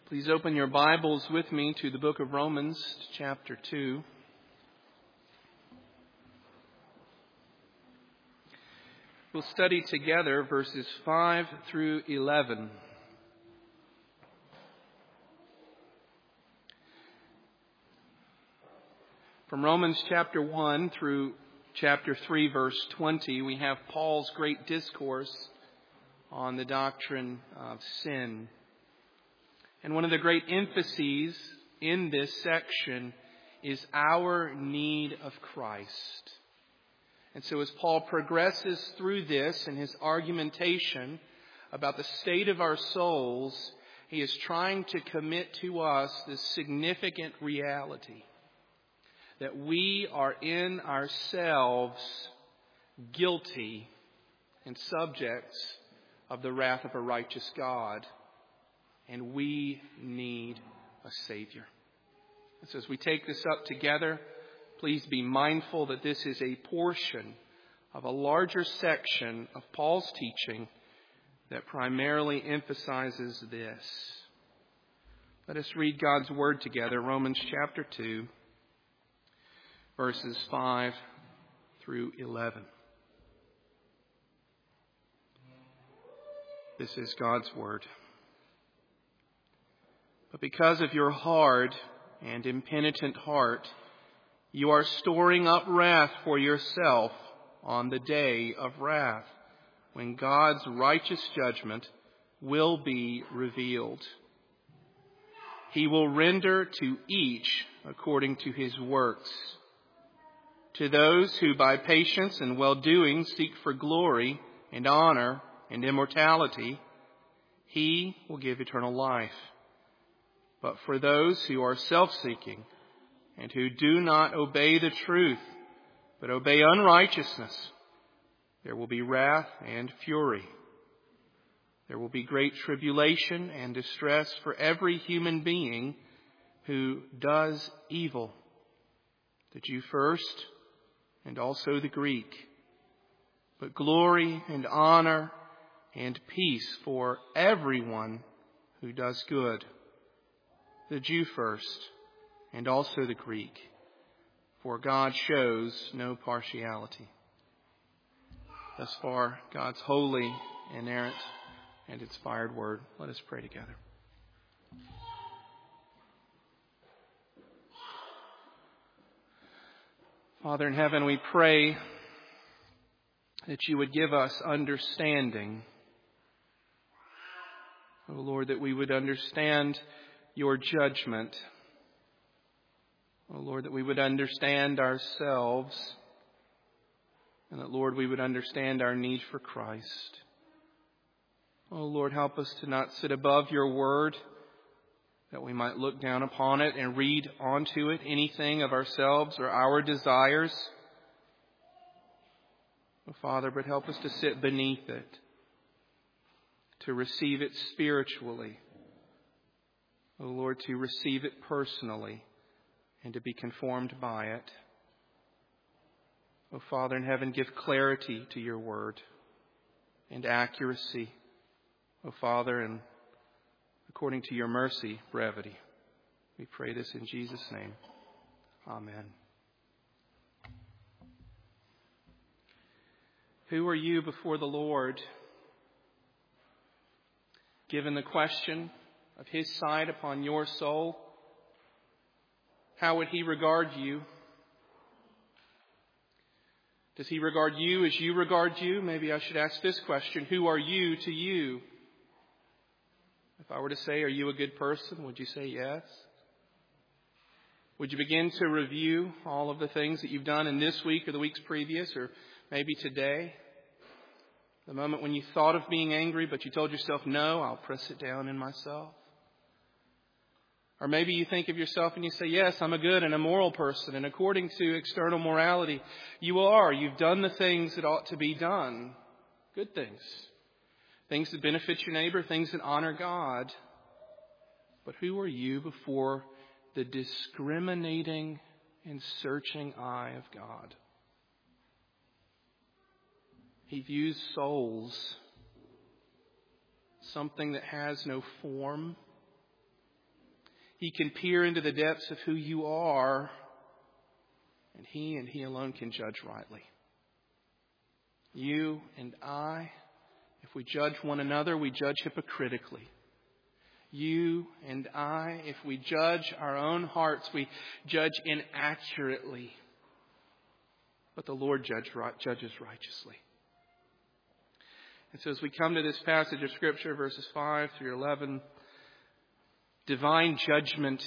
Please open your Bibles with me to the book of Romans, chapter 2. We'll study together verses 5 through 11. From Romans chapter 1 through chapter 3, verse 20, we have Paul's great discourse on the doctrine of sin. And one of the great emphases in this section is our need of Christ. And so as Paul progresses through this in his argumentation about the state of our souls, he is trying to commit to us this significant reality that we are in ourselves guilty and subjects of the wrath of a righteous God. And we need a Savior. And so as we take this up together, please be mindful that this is a portion of a larger section of Paul's teaching that primarily emphasizes this. Let us read God's Word together, Romans chapter 2, verses 5 through 11. This is God's Word. But because of your hard and impenitent heart, you are storing up wrath for yourself on the day of wrath, when God's righteous judgment will be revealed. He will render to each according to his works. To those who by patience and well-doing seek for glory and honor and immortality, he will give eternal life. But for those who are self-seeking and who do not obey the truth, but obey unrighteousness, there will be wrath and fury. There will be great tribulation and distress for every human being who does evil, the Jew first and also the Greek. But glory and honor and peace for everyone who does good, the Jew first, and also the Greek, for God shows no partiality. Thus far, God's holy, inerrant, and inspired word. Let us pray together. Father in heaven, we pray that you would give us understanding. Oh Lord, that we would understand your judgment. Oh Lord, that we would understand ourselves, and that, Lord, we would understand our need for Christ. Oh Lord, help us to not sit above your word, that we might look down upon it and read onto it anything of ourselves or our desires. Oh Father, but help us to sit beneath it, to receive it spiritually. Oh Lord, to receive it personally and to be conformed by it. Oh Father in heaven, give clarity to your word and accuracy. Oh Father, and according to your mercy, brevity. We pray this in Jesus' name. Amen. Who are you before the Lord? Given the question of his sight upon your soul, how would he regard you? Does he regard you as you regard you? Maybe I should ask this question: who are you to you? If I were to say, are you a good person? Would you say yes? Would you begin to review all of the things that you've done in this week or the weeks previous, or maybe today? The moment when you thought of being angry, but you told yourself, no, I'll press it down in myself. Or maybe you think of yourself and you say, yes, I'm a good and a moral person. And according to external morality, you are. You've done the things that ought to be done. Good things. Things that benefit your neighbor, things that honor God. But who are you before the discriminating and searching eye of God? He views souls, something that has no form, He can peer into the depths of who you are, and He alone can judge rightly. You and I, if we judge one another, we judge hypocritically. You and I, if we judge our own hearts, we judge inaccurately. But the Lord judges righteously. And so as we come to this passage of Scripture, verses 5 through 11, divine judgment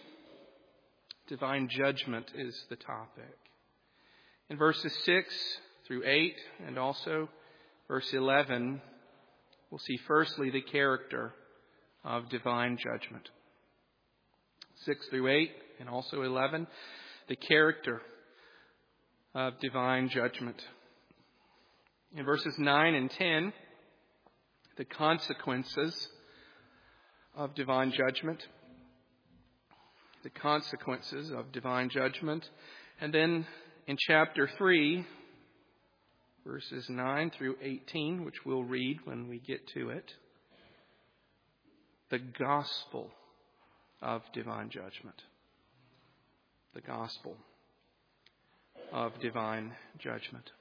is the topic. In verses 6 through 8 and also verse 11, we'll see firstly the character of divine judgment. 6 through 8 and also 11, the character of divine judgment. In verses 9 and 10, the consequences of divine judgment. The consequences of divine judgment. And then in chapter 3, verses 9 through 18, which we'll read when we get to it, the gospel of divine judgment. The gospel of divine judgment.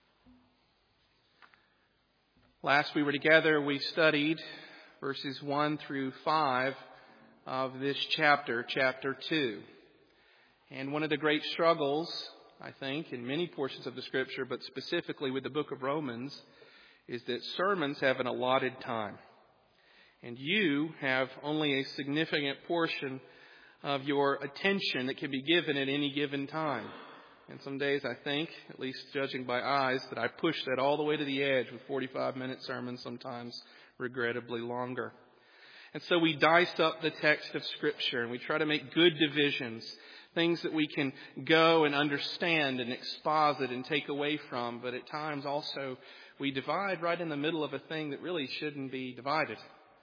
Last we were together, we studied verses 1 through 5 of this chapter, chapter 2. And one of the great struggles, I think, in many portions of the Scripture, but specifically with the book of Romans, is that sermons have an allotted time. And you have only a significant portion of your attention that can be given at any given time. And some days I think, at least judging by eyes, that I push that all the way to the edge with 45-minute sermons, sometimes regrettably longer. And so we dice up the text of Scripture and we try to make good divisions, things that we can go and understand and exposit and take away from. But at times also we divide right in the middle of a thing that really shouldn't be divided.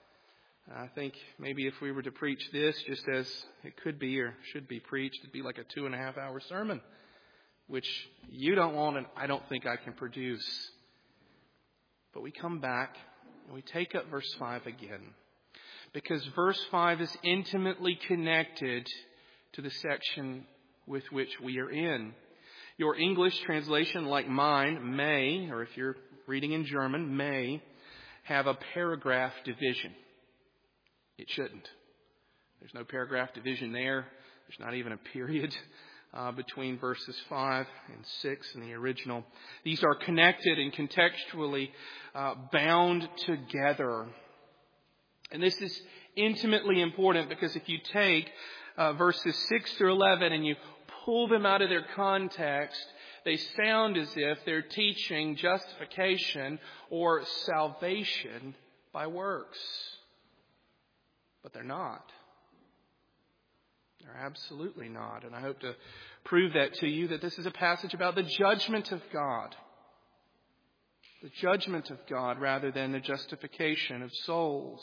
I think maybe if we were to preach this just as it could be or should be preached, it'd be like a 2.5-hour sermon, which you don't want and I don't think I can produce. But we come back and we take up verse 5 again, because verse 5 is intimately connected to the section with which we are in. Your English translation, like mine, may, or if you're reading in German, may have a paragraph division. It shouldn't. There's no paragraph division there. There's not even a period between verses 5 and 6 in the original. These are connected and contextually bound together. And this is intimately important because if you take verses 6 through 11 and you pull them out of their context, they sound as if they're teaching justification or salvation by works. But they're not. They're absolutely not. And I hope to prove that to you, that this is a passage about the judgment of God. The judgment of God rather than the justification of souls.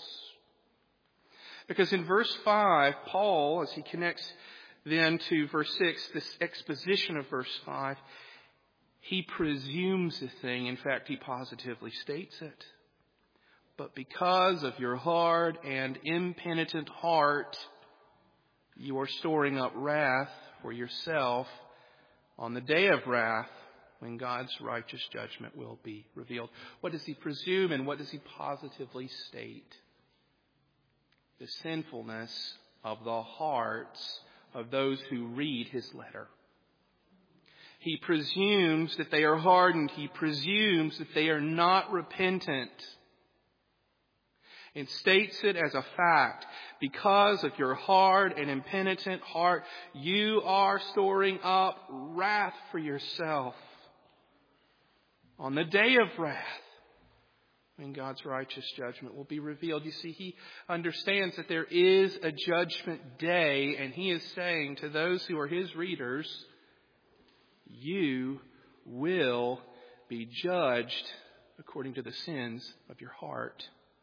Because in verse 5, Paul, as he connects then to verse 6, this exposition of verse 5, he presumes a thing. In fact, he positively states it. But because of your hard and impenitent heart, you are storing up wrath for yourself on the day of wrath when God's righteous judgment will be revealed. What does he presume and what does he positively state? The sinfulness of the hearts of those who read his letter. He presumes that they are hardened. He presumes that they are not repentant. And states it as a fact. Because of your hard and impenitent heart, you are storing up wrath for yourself on the day of wrath when God's righteous judgment will be revealed. You see, he understands that there is a judgment day, and he is saying to those who are his readers, you will be judged according to the sins of your heart.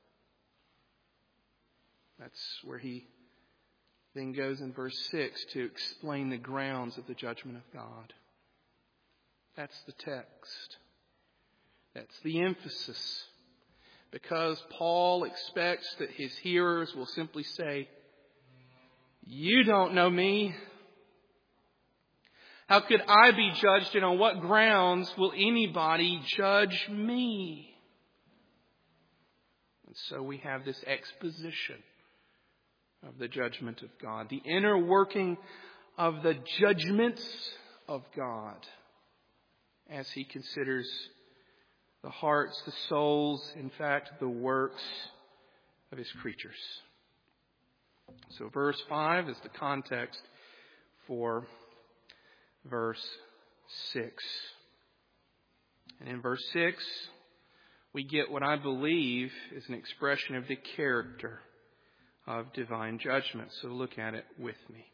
That's where he then goes in verse 6 to explain the grounds of the judgment of God. That's the text. That's the emphasis. Because Paul expects that his hearers will simply say, You don't know me. How could I be judged, and on what grounds will anybody judge me? And so we have this exposition of the judgment of God, the inner working of the judgments of God as He considers the hearts, the souls, in fact, the works of His creatures. So verse 5 is the context for verse 6. And in verse 6, we get what I believe is an expression of the character of divine judgment. So look at it with me.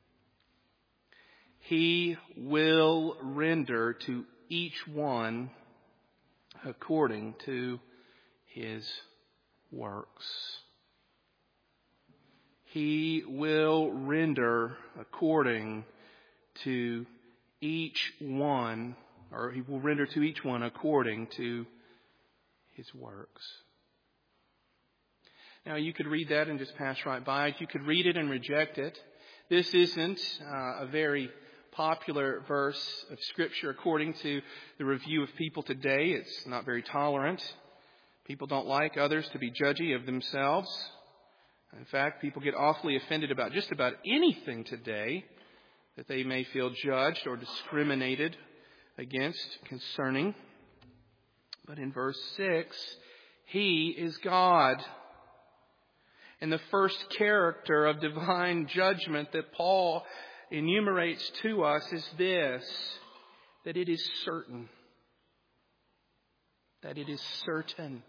He will render to each one according to his works. He will render according to each one, or He will render to each one according to his works. Now, you could read that and just pass right by it. You could read it and reject it. This isn't a very popular verse of Scripture according to the review of people today. It's not very tolerant. People don't like others to be judgy of themselves. In fact, people get awfully offended about just about anything today that they may feel judged or discriminated against concerning. But in verse 6, He is God. And the first character of divine judgment that Paul enumerates to us is this, that it is certain. That it is certain.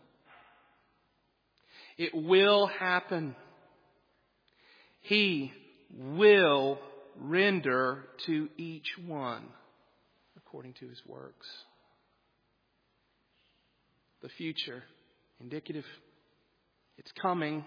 It will happen. He will render to each one according to his works. The future, indicative, it's coming.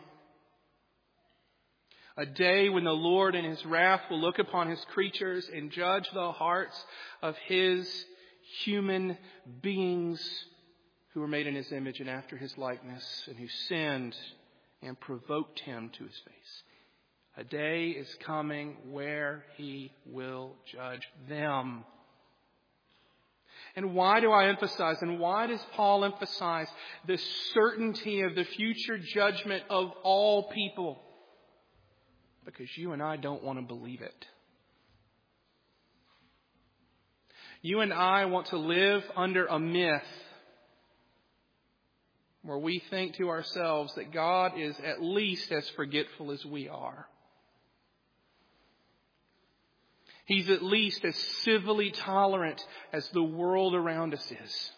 A day when the Lord in His wrath will look upon His creatures and judge the hearts of His human beings who were made in His image and after His likeness, and who sinned and provoked Him to His face. A day is coming where He will judge them. And why do I emphasize, and why does Paul emphasize the certainty of the future judgment of all people? Because you and I don't want to believe it. You and I want to live under a myth where we think to ourselves that God is at least as forgetful as we are. He's at least as civilly tolerant as the world around us is.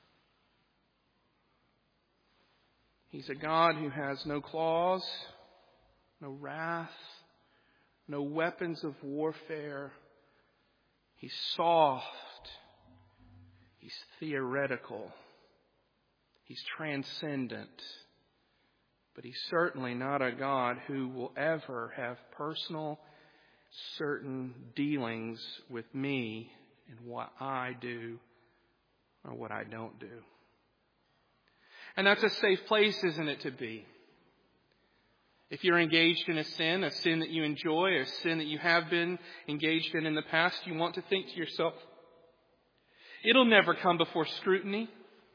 He's a God who has no claws, no wrath, no weapons of warfare. He's soft. He's theoretical. He's transcendent. But He's certainly not a God who will ever have personal, certain dealings with me and what I do or what I don't do. And that's a safe place, isn't it, to be? If you're engaged in a sin that you enjoy, a sin that you have been engaged in the past, you want to think to yourself, it'll never come before scrutiny.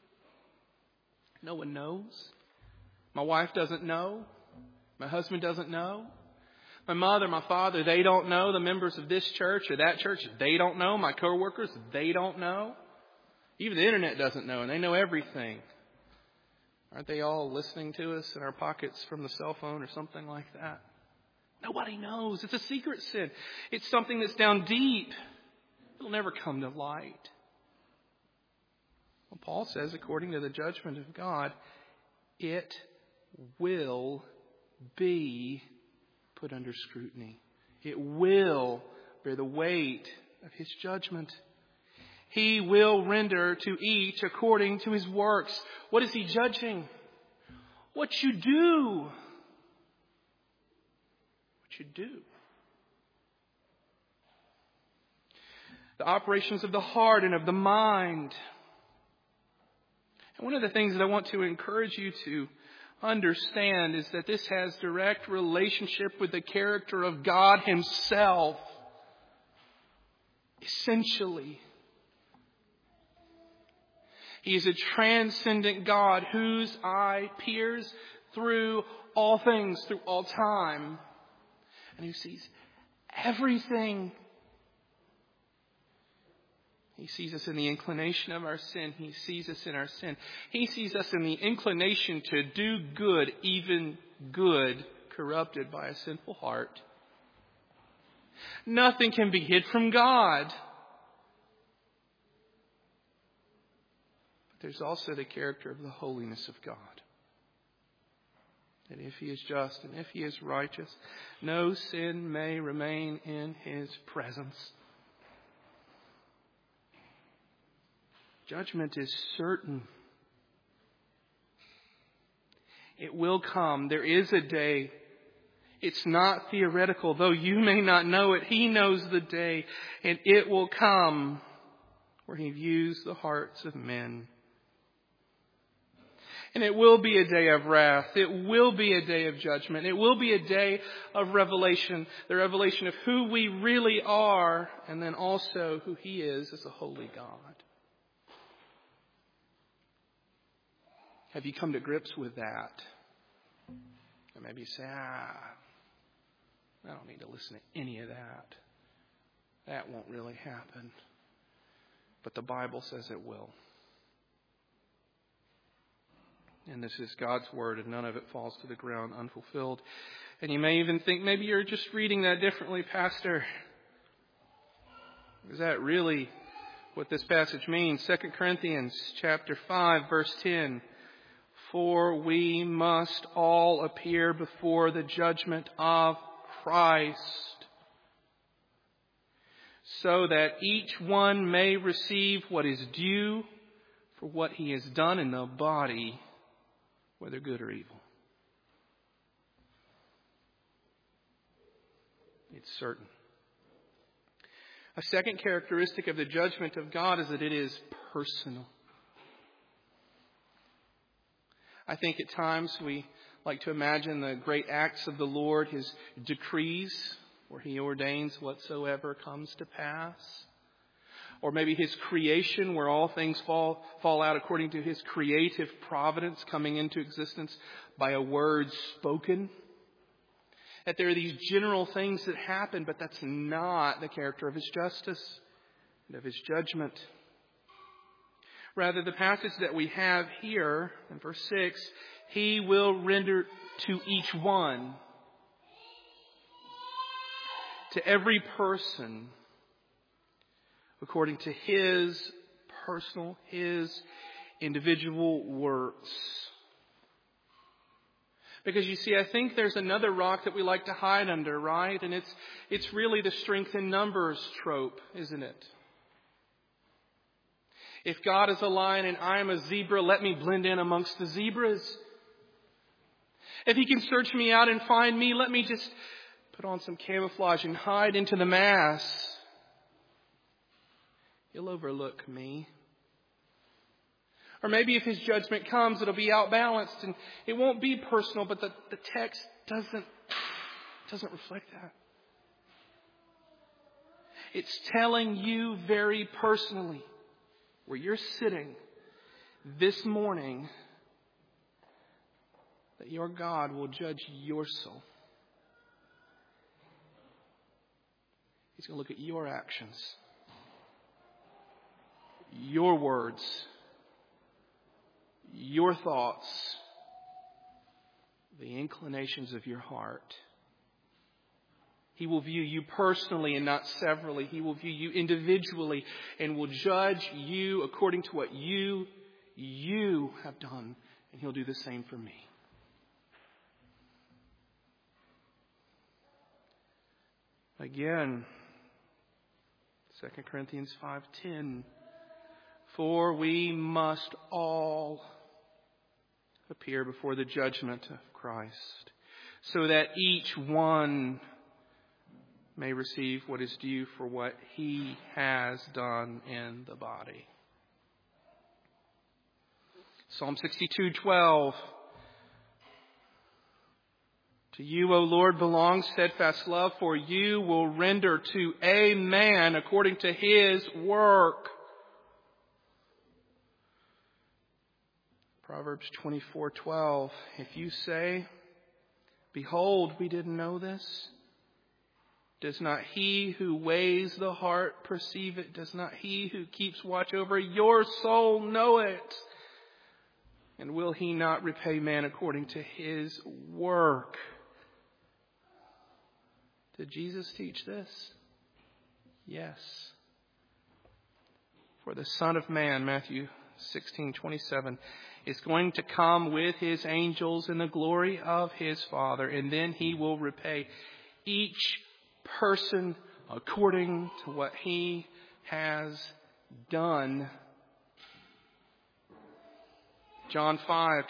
No one knows. My wife doesn't know. My husband doesn't know. My mother, my father, they don't know. The members of this church or that church, they don't know. My coworkers, they don't know. Even the internet doesn't know, and they know everything. Aren't they all listening to us in our pockets from the cell phone or something like that? Nobody knows. It's a secret sin. It's something that's down deep. It'll never come to light. Well, Paul says, according to the judgment of God, it will be put under scrutiny. It will bear the weight of His judgment. He will render to each according to his works. What is He judging? What you do. What you do. The operations of the heart and of the mind. And one of the things that I want to encourage you to understand is that this has direct relationship with the character of God Himself. Essentially, He is a transcendent God whose eye peers through all things, through all time, and who sees everything. He sees us in the inclination of our sin. He sees us in our sin. He sees us in the inclination to do good, even good, corrupted by a sinful heart. Nothing can be hid from God. But there's also the character of the holiness of God. That if He is just and if He is righteous, no sin may remain in His presence. Judgment is certain. It will come. There is a day. It's not theoretical. Though you may not know it, He knows the day. And it will come where He views the hearts of men. And it will be a day of wrath. It will be a day of judgment. It will be a day of revelation. The revelation of who we really are. And then also who He is as a holy God. Have you come to grips with that? Or maybe you say, I don't need to listen to any of that. That won't really happen. But the Bible says it will. And this is God's Word, and none of it falls to the ground unfulfilled. And you may even think, maybe you're just reading that differently, Pastor. Is that really what this passage means? 2 Corinthians chapter 5, verse 10. For we must all appear before the judgment of Christ, so that each one may receive what is due for what he has done in the body, whether good or evil. It's certain. A second characteristic of the judgment of God is that it is personal. I think at times we like to imagine the great acts of the Lord, His decrees, where He ordains whatsoever comes to pass. Or maybe His creation, where all things fall out according to His creative providence coming into existence by a word spoken. That there are these general things that happen, but that's not the character of His justice and of His judgment. Rather, the passage that we have here in verse 6, He will render to each one, to every person, according to his personal, his individual works. Because you see, I think there's another rock that we like to hide under, right? And it's really the strength in numbers trope, isn't it? If God is a lion and I am a zebra, let me blend in amongst the zebras. If He can search me out and find me, let me just put on some camouflage and hide into the mass. He'll overlook me. Or maybe if His judgment comes, it'll be outbalanced and it won't be personal, but the text doesn't reflect that. It's telling you very personally, where you're sitting this morning, that your God will judge your soul. He's going to look at your actions, your words, your thoughts, the inclinations of your heart. He will view you personally and not severally. He will view you individually and will judge you according to what you have done. And He'll do the same for me. Again, 2 Corinthians 5:10. For we must all appear before the judgment of Christ, so that each one may receive what is due for what he has done in the body. Psalm 62:12. To you, O Lord, belongs steadfast love, for you will render to a man according to his work. Proverbs 24:12. If you say, behold, we didn't know this, does not he who weighs the heart perceive it? Does not he who keeps watch over your soul know it? And will he not repay man according to his work? Did Jesus teach this? Yes. For the Son of Man, Matthew 16:27, is going to come with his angels in the glory of his Father, and then he will repay each person according to what he has done. John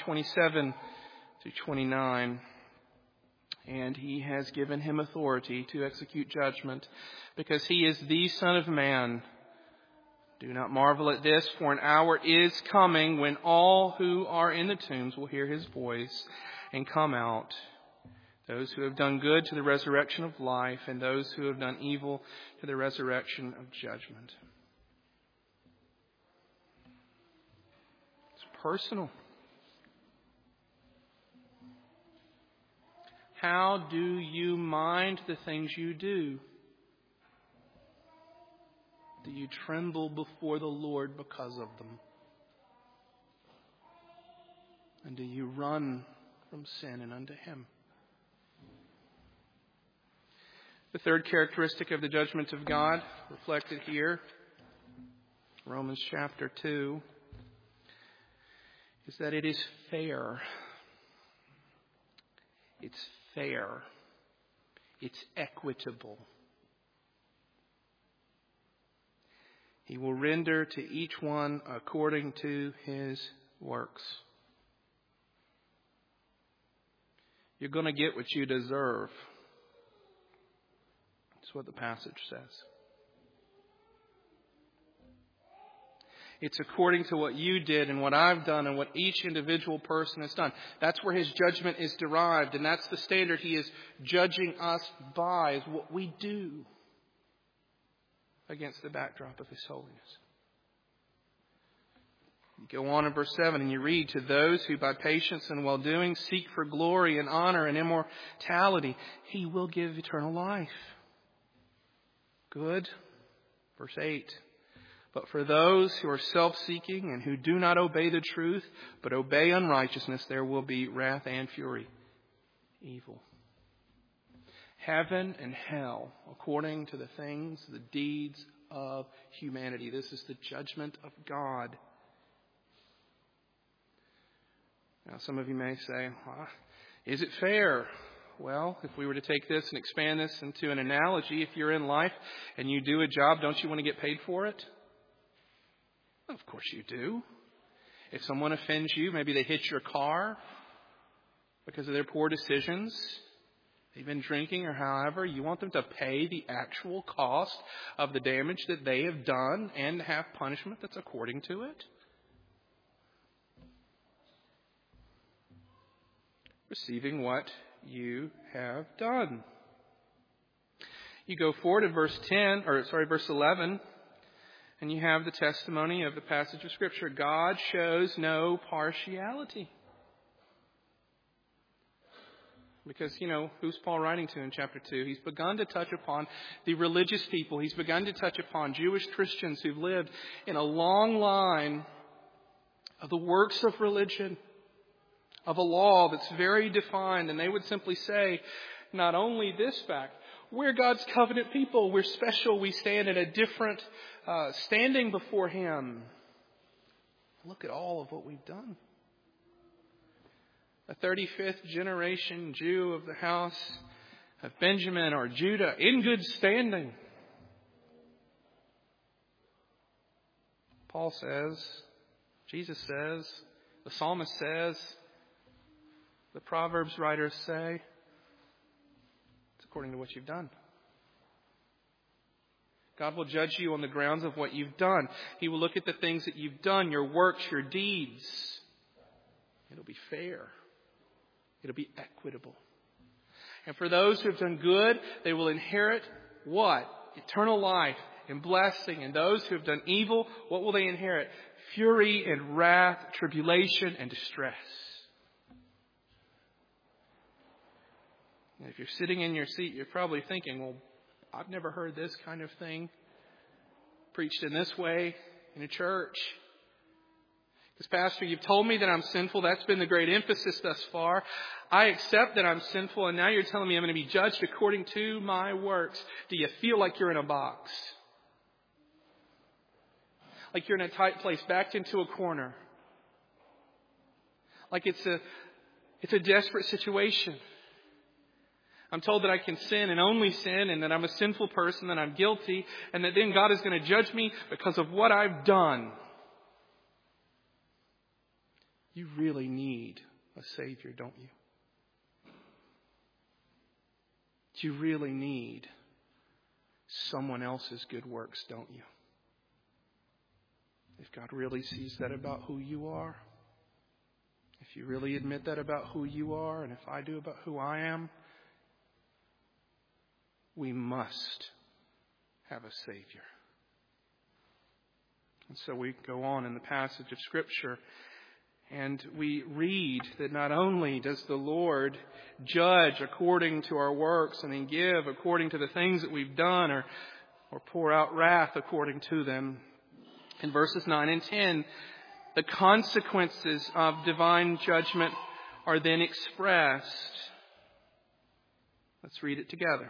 5:27-29. And he has given him authority to execute judgment, because he is the Son of Man. Do not marvel at this, for an hour is coming when all who are in the tombs will hear his voice and come out. Those who have done good to the resurrection of life, and those who have done evil to the resurrection of judgment. It's personal. How do you mind the things you do? Do you tremble before the Lord because of them? And do you run from sin and unto Him? The third characteristic of the judgment of God, reflected here, Romans chapter 2, is that it is fair. It's fair. It's equitable. He will render to each one according to his works. You're going to get what you deserve. That's what the passage says. It's according to what you did and what I've done and what each individual person has done. That's where his judgment is derived. And that's the standard he is judging us by, is what we do against the backdrop of his holiness. You go on in verse 7 and you read, to those who by patience and well-doing seek for glory and honor and immortality, he will give eternal life. Good. Verse 8. But for those who are self-seeking and who do not obey the truth, but obey unrighteousness, there will be wrath and fury, evil. Heaven and hell, according to the things, the deeds of humanity. This is the judgment of God. Now, some of you may say, is it fair? Well, if we were to take this and expand this into an analogy, if you're in life and you do a job, don't you want to get paid for it? Of course you do. If someone offends you, maybe they hit your car because of their poor decisions, they've been drinking or however, you want them to pay the actual cost of the damage that they have done and have punishment that's according to it. Receiving what you have done. You go forward to verse 11. And you have the testimony of the passage of Scripture. God shows no partiality. Because, who's Paul writing to in chapter 2? He's begun to touch upon the religious people. He's begun to touch upon Jewish Christians who've lived in a long line of the works of religion, of a law that's very defined. And they would simply say, not only this fact, we're God's covenant people. We're special. We stand in a different standing before Him. Look at all of what we've done. A 35th generation Jew of the house of Benjamin or Judah in good standing. Paul says, Jesus says, the psalmist says, the Proverbs writers say, it's according to what you've done. God will judge you on the grounds of what you've done. He will look at the things that you've done, your works, your deeds. It'll be fair. It'll be equitable. And for those who have done good, they will inherit what? Eternal life and blessing. And those who have done evil, what will they inherit? Fury and wrath, tribulation and distress. And if you're sitting in your seat, you're probably thinking, well, I've never heard this kind of thing preached in this way in a church. Because, Pastor, you've told me that I'm sinful. That's been the great emphasis thus far. I accept that I'm sinful, and now you're telling me I'm going to be judged according to my works. Do you feel like you're in a box? Like you're in a tight place, backed into a corner? Like it's a desperate situation. I'm told that I can sin and only sin, and that I'm a sinful person, that I'm guilty, and that then God is going to judge me because of what I've done. You really need a Savior, don't you? You really need someone else's good works, don't you? If God really sees that about who you are, if you really admit that about who you are, and if I do about who I am, we must have a Savior. And so we go on in the passage of Scripture, and we read that not only does the Lord judge according to our works and then give according to the things that we've done, or pour out wrath according to them. In verses 9 and 10, the consequences of divine judgment are then expressed. Let's read it together.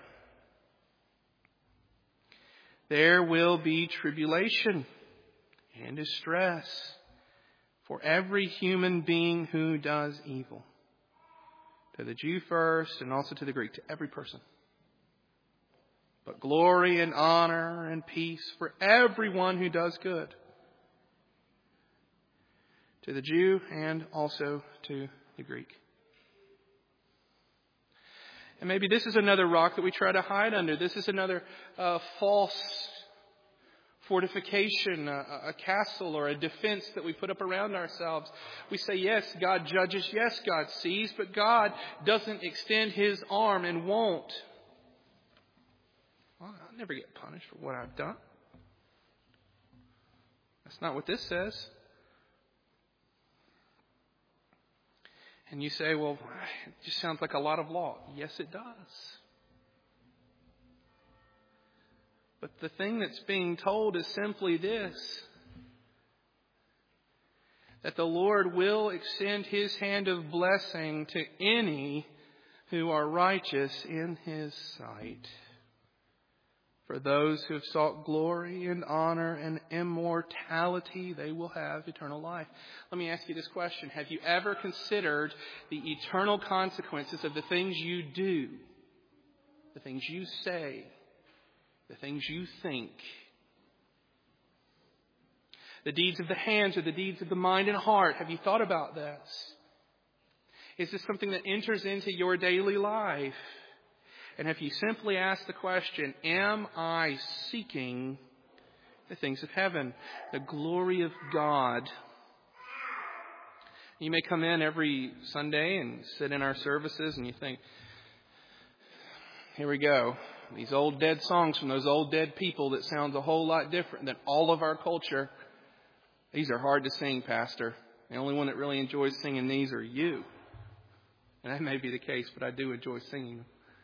There will be tribulation and distress for every human being who does evil. To the Jew first, and also to the Greek, to every person. But glory and honor and peace for everyone who does good. To the Jew and also to the Greek. And maybe this is another rock that we try to hide under. This is another false fortification, a castle or a defense that we put up around ourselves. We say, yes, God judges. Yes, God sees. But God doesn't extend His arm and won't. Well, I'll never get punished for what I've done. That's not what this says. And you say, well, it just sounds like a lot of law. Yes, it does. But the thing that's being told is simply this: that the Lord will extend His hand of blessing to any who are righteous in His sight. For those who have sought glory and honor and immortality, they will have eternal life. Let me ask you this question. Have you ever considered the eternal consequences of the things you do, the things you say, the things you think? The deeds of the hands or the deeds of the mind and heart. Have you thought about this? Is this something that enters into your daily life? And have you simply asked the question, am I seeking the things of heaven, the glory of God? You may come in every Sunday and sit in our services and you think, here we go. These old dead songs from those old dead people that sounds a whole lot different than all of our culture. These are hard to sing, Pastor. The only one that really enjoys singing these are you. And that may be the case, but I do enjoy singing them.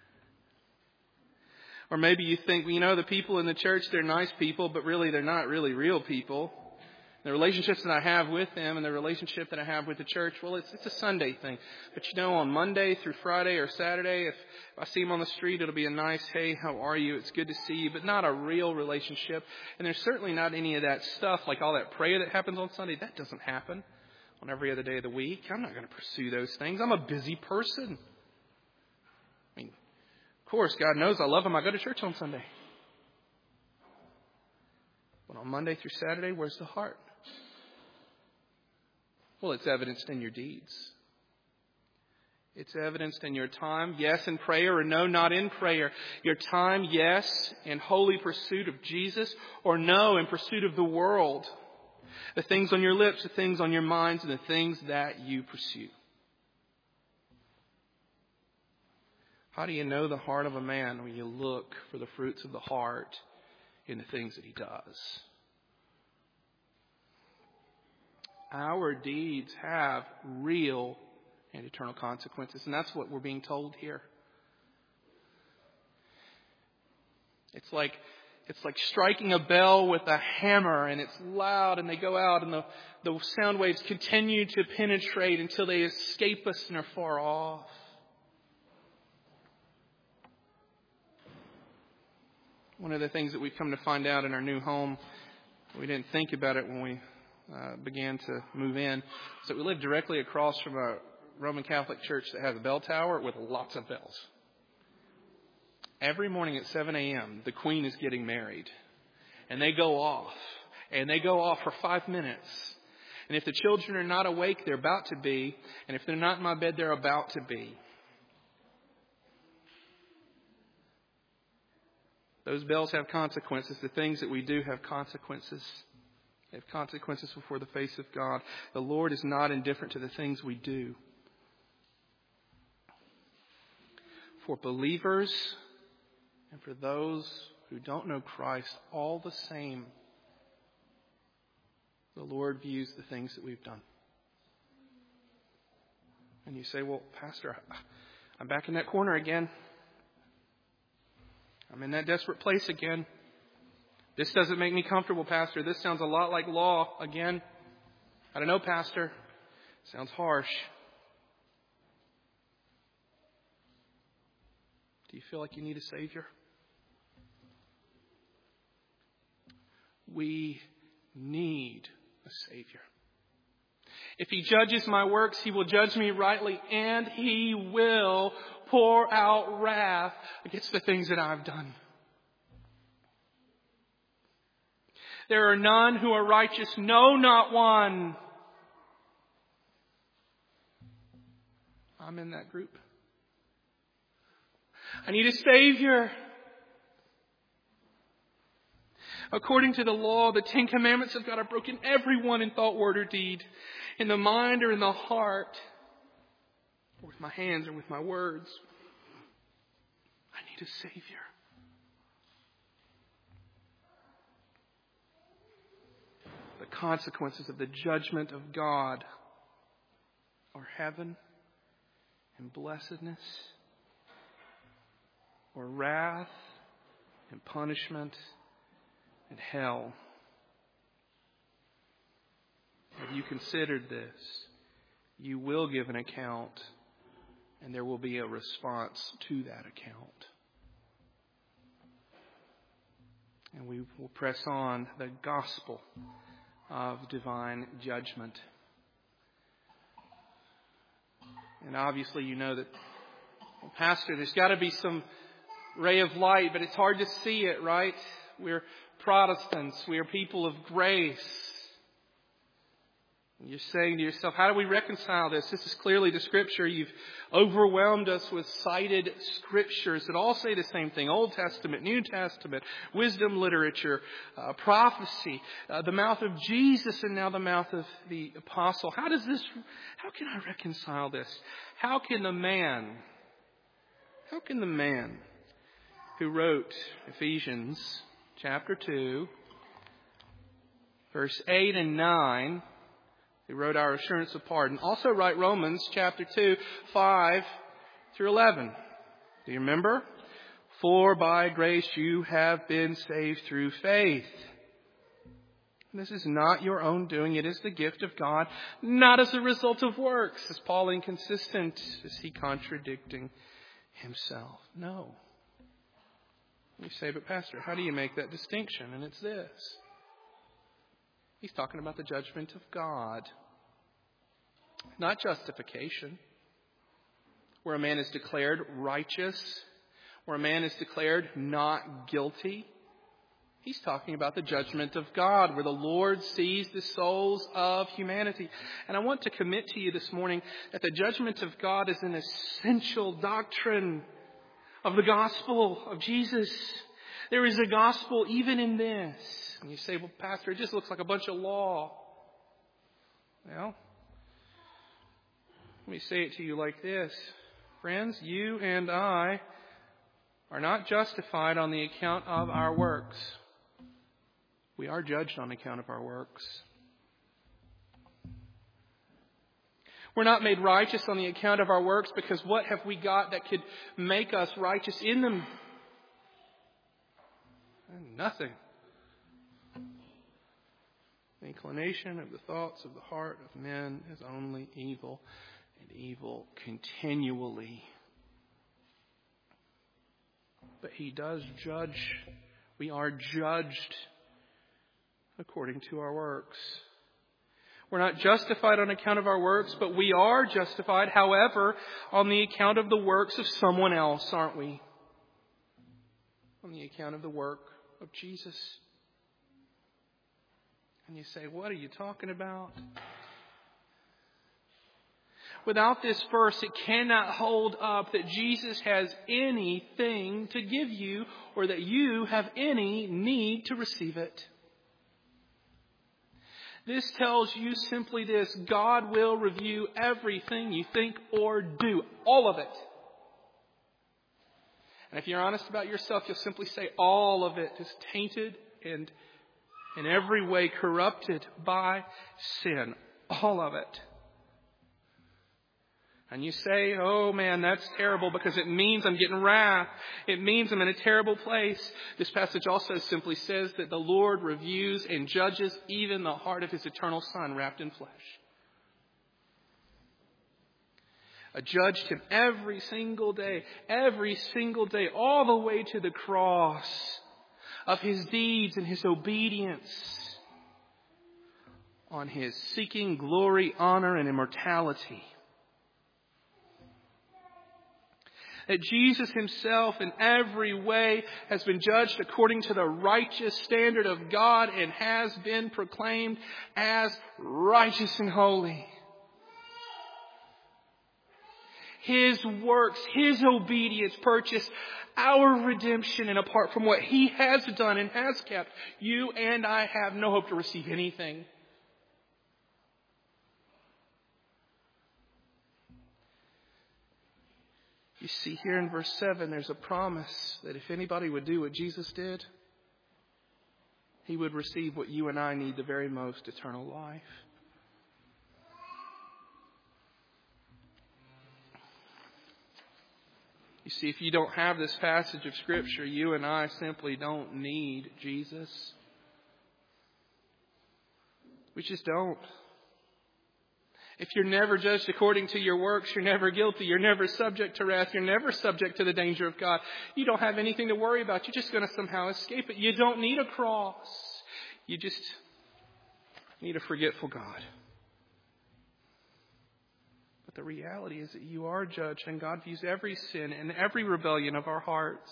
Or maybe you think, well, the people in the church, they're nice people, but really they're not really real people. The relationships that I have with them and the relationship that I have with the church, well, it's a Sunday thing. But on Monday through Friday or Saturday, if I see them on the street, it'll be a nice, hey, how are you? It's good to see you, but not a real relationship. And there's certainly not any of that stuff, like all that prayer that happens on Sunday. That doesn't happen on every other day of the week. I'm not going to pursue those things. I'm a busy person. Of course, God knows I love Him. I go to church on Sunday. But on Monday through Saturday, where's the heart? Well, it's evidenced in your deeds. It's evidenced in your time, yes, in prayer, or no, not in prayer. Your time, yes, in holy pursuit of Jesus, or no, in pursuit of the world. The things on your lips, the things on your minds, and the things that you pursue. How do you know the heart of a man? When you look for the fruits of the heart in the things that he does. Our deeds have real and eternal consequences, and that's what we're being told here. It's like striking a bell with a hammer, and it's loud, and they go out, and the sound waves continue to penetrate until they escape us and are far off. One of the things that we've come to find out in our new home, we didn't think about it when we began to move in, is that we live directly across from a Roman Catholic church that has a bell tower with lots of bells. Every morning at 7 a.m., the Queen is getting married. And they go off. And they go off for 5 minutes. And if the children are not awake, they're about to be. And if they're not in my bed, they're about to be. Those bells have consequences. The things that we do have consequences. They have consequences before the face of God. The Lord is not indifferent to the things we do. For believers and for those who don't know Christ, all the same, the Lord views the things that we've done. And you say, well, Pastor, I'm back in that corner again. I'm in that desperate place again. This doesn't make me comfortable, Pastor. This sounds a lot like law again. I don't know, Pastor. Sounds harsh. Do you feel like you need a Savior? We need a Savior. If He judges my works, He will judge me rightly, and He will pour out wrath against the things that I've done. There are none who are righteous, no, not one. I'm in that group. I need a Savior. According to the law, the 10 Commandments of God are broken everyone in thought, word, or deed, in the mind or in the heart, or with my hands or with my words. I need a Savior. The consequences of the judgment of God are heaven and blessedness, or wrath and punishment and hell. Have you considered this? You will give an account, and there will be a response to that account. And we will press on the gospel of divine judgment. And obviously you know that, well, Pastor, there's got to be some ray of light, but it's hard to see it, right? We're Protestants. We are people of grace. And you're saying to yourself, how do we reconcile this? This is clearly the Scripture. You've overwhelmed us with cited Scriptures that all say the same thing. Old Testament, New Testament, wisdom literature, prophecy, the mouth of Jesus and now the mouth of the apostle. How can I reconcile this? How can the man who wrote Ephesians chapter 2, verse 8 and 9, who wrote our assurance of pardon, also write Romans chapter 2, 5 through 11. Do you remember? For by grace you have been saved through faith. This is not your own doing. It is the gift of God, not as a result of works. Is Paul inconsistent? Is he contradicting himself? No. You say, but Pastor, how do you make that distinction? And it's this. He's talking about the judgment of God, not justification, where a man is declared righteous, where a man is declared not guilty. He's talking about the judgment of God, where the Lord sees the souls of humanity. And I want to commit to you this morning that the judgment of God is an essential doctrine of the gospel of Jesus. There is a gospel even in this. And you say, well, Pastor, it just looks like a bunch of law. Well, let me say it to you like this. Friends, you and I are not justified on the account of our works. We are judged on account of our works. We're not made righteous on the account of our works because what have we got that could make us righteous in them? Nothing. The inclination of the thoughts of the heart of men is only evil, and evil continually. But He does judge. We are judged according to our works. We're not justified on account of our works, but we are justified, however, on the account of the works of someone else, aren't we? On the account of the work of Jesus. And you say, what are you talking about? Without this verse, it cannot hold up that Jesus has anything to give you or that you have any need to receive it. This tells you simply this: God will review everything you think or do. All of it. And if you're honest about yourself, you'll simply say all of it is tainted and in every way corrupted by sin. All of it. And you say, oh man, that's terrible because it means I'm getting wrath. It means I'm in a terrible place. This passage also simply says that the Lord reviews and judges even the heart of His eternal Son wrapped in flesh. Judged Him every single day, all the way to the cross of His deeds and His obedience, on His seeking glory, honor, and immortality. That Jesus Himself in every way has been judged according to the righteous standard of God and has been proclaimed as righteous and holy. His works, His obedience purchased our redemption, and apart from what He has done and has kept, you and I have no hope to receive anything. You see here in verse 7, there's a promise that if anybody would do what Jesus did, he would receive what you and I need the very most: eternal life. You see, if you don't have this passage of Scripture, you and I simply don't need Jesus. We just don't. If you're never judged according to your works, you're never guilty. You're never subject to wrath. You're never subject to the danger of God. You don't have anything to worry about. You're just going to somehow escape it. You don't need a cross. You just need a forgetful God. But the reality is that you are judged, and God views every sin and every rebellion of our hearts.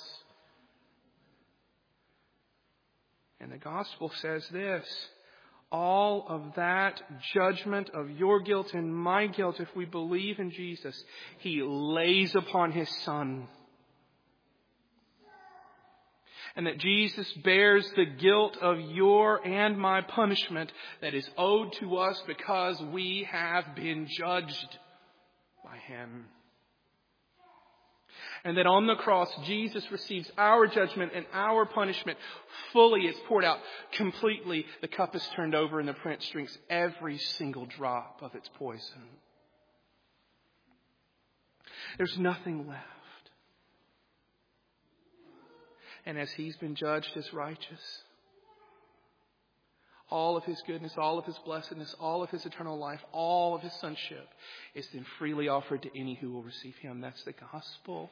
And the gospel says this: all of that judgment of your guilt and my guilt, if we believe in Jesus, He lays upon His Son. And that Jesus bears the guilt of your and my punishment that is owed to us because we have been judged by Him. And that on the cross, Jesus receives our judgment and our punishment fully. It's poured out completely. The cup is turned over and the prince drinks every single drop of its poison. There's nothing left. And as He's been judged as righteous, all of His goodness, all of His blessedness, all of His eternal life, all of His sonship is then freely offered to any who will receive Him. That's the gospel.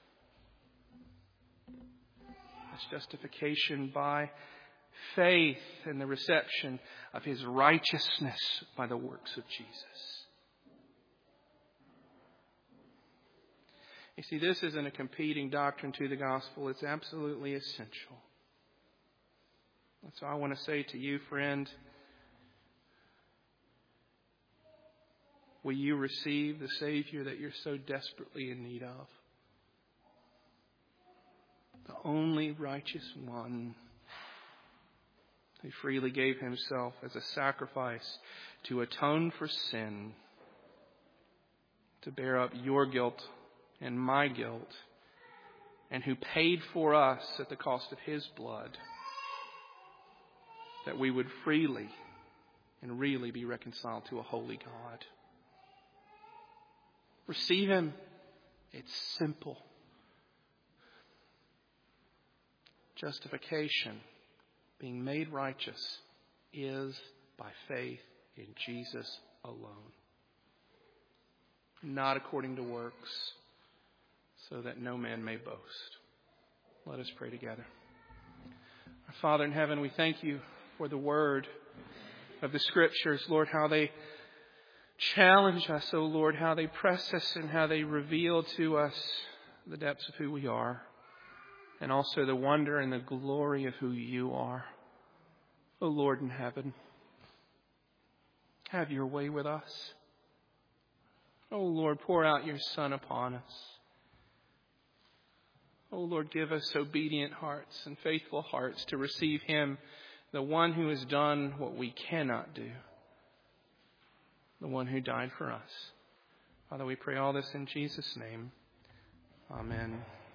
That's justification by faith and the reception of His righteousness by the works of Jesus. You see, this isn't a competing doctrine to the gospel. It's absolutely essential. That's all I want to say to you, friend. Will you receive the Savior that you're so desperately in need of? The only righteous one who freely gave Himself as a sacrifice to atone for sin, to bear up your guilt and my guilt, and who paid for us at the cost of His blood, that we would freely and really be reconciled to a holy God. Receive Him. It's simple. Justification, being made righteous, is by faith in Jesus alone, not according to works, so that no man may boast. Let us pray together. Our Father in heaven, we thank You for the word of the Scriptures, Lord, how they challenge us, oh Lord, how they press us and how they reveal to us the depths of who we are, and also the wonder and the glory of who You are. Oh Lord in heaven, have Your way with us. Oh Lord, pour out Your Son upon us. Oh Lord, give us obedient hearts and faithful hearts to receive Him, the one who has done what we cannot do, the one who died for us. Father, we pray all this in Jesus' name. Amen.